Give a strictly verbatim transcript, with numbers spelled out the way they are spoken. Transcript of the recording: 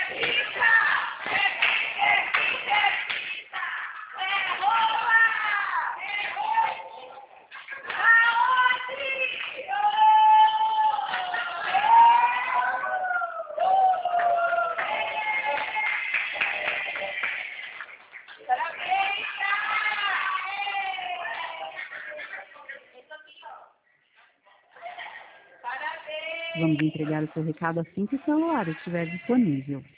Vamos entregar o seu recado assim que o celular estiver disponível.